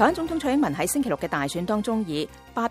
台灣總統蔡英文喺星期六嘅大選當中以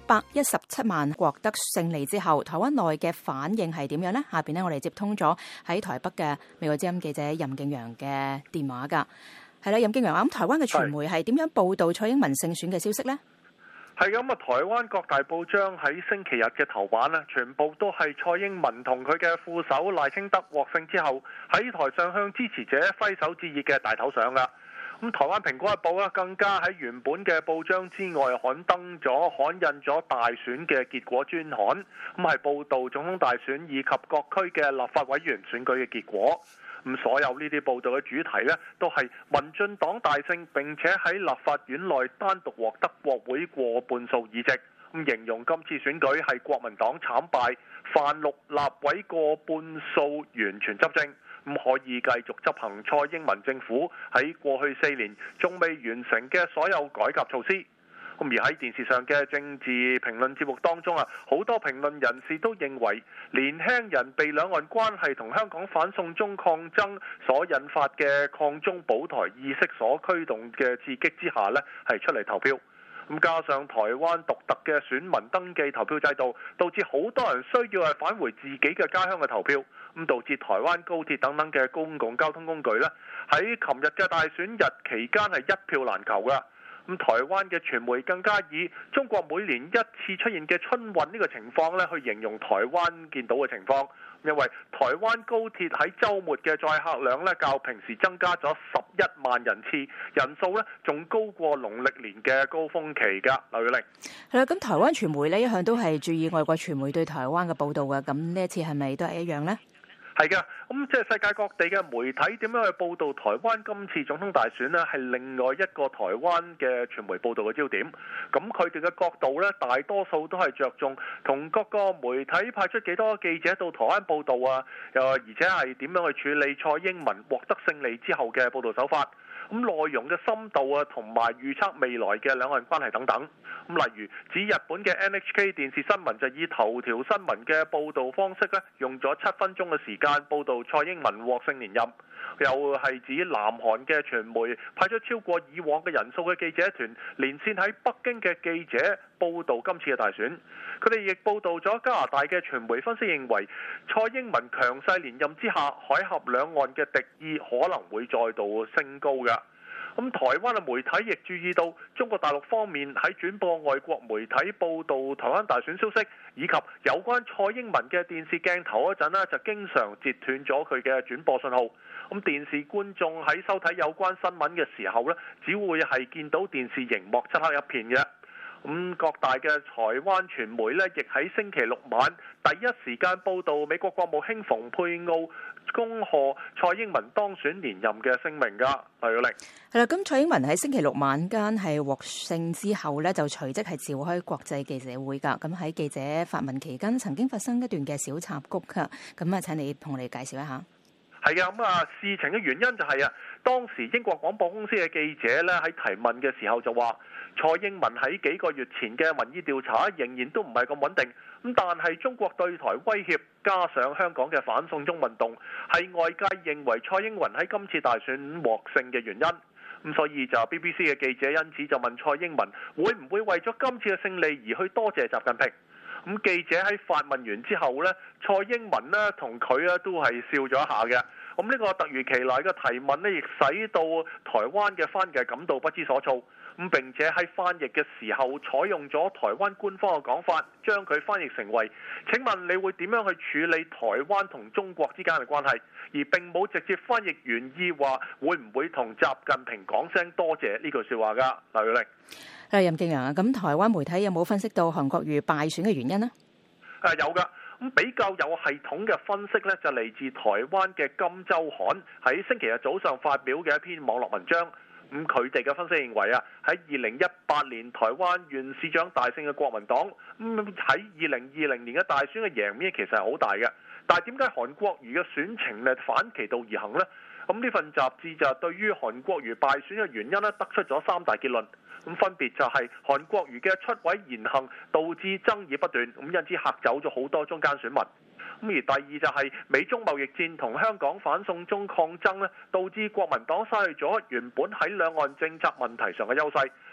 817萬獲得勝利之後，台灣內嘅反應係點樣呢？下邊呢，我哋接通咗喺台北嘅美國之音記者任敬揚嘅電話㗎。係啦，任敬揚，咁台灣嘅傳媒係點樣報導蔡英文勝選嘅消息呢？ 係咁啊！台灣各大報章喺星期日嘅頭版呢，全部都係蔡英文同佢嘅副手賴清德獲勝之後喺台上向支持者揮手致意嘅大頭相㗎。咁台灣蘋果日報更加喺原本嘅報章之外刊印咗大選嘅結果專刊，咁係報導總統大選以及各區嘅立法委員選舉嘅結果。咁所有呢啲報導嘅主題呢，都係民進黨大勝，並且喺立法院內單獨獲得國會過半數議席。咁形容今次選舉係國民黨慘敗，泛綠立委過半數完全執政。咁可以繼續執行蔡英文政府喺過去4年仲未完成嘅所有改革措施。咁而喺電視上嘅政治評論節目當中好多評論人士都認為年輕人被兩岸關係同香港反送中抗爭所引發嘅抗中保台意識所驅動嘅刺激之下係出嚟投票。咁加上台灣獨特嘅選民登記投票制度，導致好多人需要返回自己嘅家鄉嘅投票，咁導致台灣高鐵等等嘅公共交通工具喺琴日嘅大選日期間係一票難求㗎。咁台灣嘅傳媒更加以中國每年一次出現嘅春運呢個情況去形容台灣見到嘅情況，因為台灣高鐵喺週末嘅載客量較平時增加咗11萬人次，人數仲高過農曆年嘅高峰期㗎。劉玉玲， 係啦，咁台灣傳媒一向都係注意外國傳媒對台灣嘅報導㗎，咁呢一次係咪都係一樣呢？ 係嘅，咁即係世界各地嘅媒體點樣去報導台灣今次總統大選呢？係另外一個台灣嘅傳媒報導嘅焦點。咁佢哋嘅角度大多數都係着重同各個媒體派出幾多記者到台灣報導而且係點樣去處理蔡英文獲得勝利之後嘅報導手法。咁內容嘅深度同埋預測未來嘅兩岸關係等等。咁例如指日本嘅 NHK 電視新聞就以頭條新聞嘅報導方式用咗7分鐘嘅時間報導蔡英文獲勝連任。又係指南韓嘅傳媒派出超過以往嘅人數嘅記者團，連線喺北京嘅記者報導今次嘅大選。佢哋亦報導咗加拿大嘅傳媒分析認為，蔡英文強勢連任之下，海峽兩岸嘅敵意可能會再度升高㗎。咁台灣嘅媒體亦注意到中國大陸方面喺轉播外國媒體報導台灣大選消息，以及有關蔡英文嘅電視鏡頭嗰陣就經常截斷咗佢嘅轉播信號。咁電視觀眾喺收睇有關新聞嘅時候只會係見到電視熒幕漆黑一片嘅。咁各大嘅台灣傳媒亦喺星期六晚第一時間報導美國國務卿蓬佩奧恭賀蔡英文當選連任嘅聲明㗎。係啦， 咁蔡英文喺星期六晚間係獲勝之後就隨即係召開國際記者會㗎。咁喺記者發問期間曾經發生一段嘅小插曲㗎。咁請你同我哋介紹一下。 係嘅，咁事情嘅原因就係當時英國廣播公司嘅記者喺提問嘅時候就話，蔡英文喺幾個月前嘅民意調查仍然都唔係咁穩定，咁但係中國對台威脅加上香港嘅反送中運動，係外界認為蔡英文喺今次大選獲勝嘅原因。咁所以就 BBC 嘅記者因此就問蔡英文會唔會為咗今次嘅勝利而去多謝習近平。咁記者喺發問完之後蔡英文同佢都係笑咗一下嘅。咁呢個突如其來嘅提問亦使到台灣嘅翻譯感到不知所措。咁並且喺翻譯嘅時候採用咗台灣官方嘅講法，將佢翻譯成為請問你會點樣去處理台灣同中國之間嘅關係，而並冇直接翻譯原意話會唔會同習近平講聲多謝呢句說話㗎。劉玉玲， 任敬揚，咁台灣媒體有冇分析到韓國瑜敗選嘅原因呢？ 有㗎。咁比較有系統嘅分析就嚟自台灣嘅《金週刊》喺星期日早上發表嘅一篇網絡文章。咁佢哋嘅分析認為喺2018年台灣縣市長大勝嘅國民黨，喺2020年嘅大選嘅贏面其實係好大嘅。但係點解韓國瑜嘅選情反其道而行呢？咁呢份雜誌就對於韓國瑜敗選嘅原因得出咗3大結論。咁分別就係韓國瑜嘅出位言行導致爭議不斷，咁因此嚇走咗好多中間選民。咁而第二就係美中貿易戰同香港反送中抗爭導致國民黨失去咗原本喺兩岸政策問題上嘅優勢，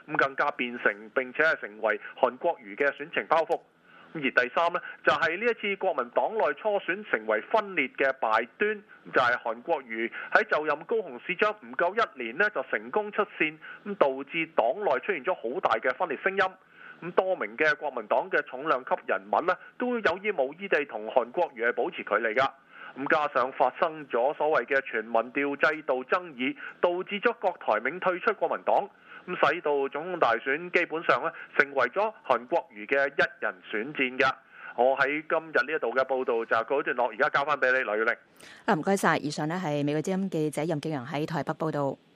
咁更加變成並且係成為韓國瑜嘅選情包袱。而第三呢，就係呢一次國民黨內初選成為分裂嘅敗端，就係韓國瑜喺就任高雄市長唔夠1年呢，就成功出線，咁導致黨內出現咗好大嘅分裂聲音。咁多名嘅國民黨嘅重量級人物呢，都有意無意地同韓國瑜係保持距離㗎。咁加上發生咗所謂嘅全民調制度爭議，導致咗郭台銘退出國民黨，咁使到總統大選基本上咧成為咗韓國瑜嘅一人選戰㗎。我喺今日呢一度嘅報導就告一段落，而家交翻俾你，劉耀玲。 唔該晒。以上呢係美國之音記者任敬揚喺台北報導。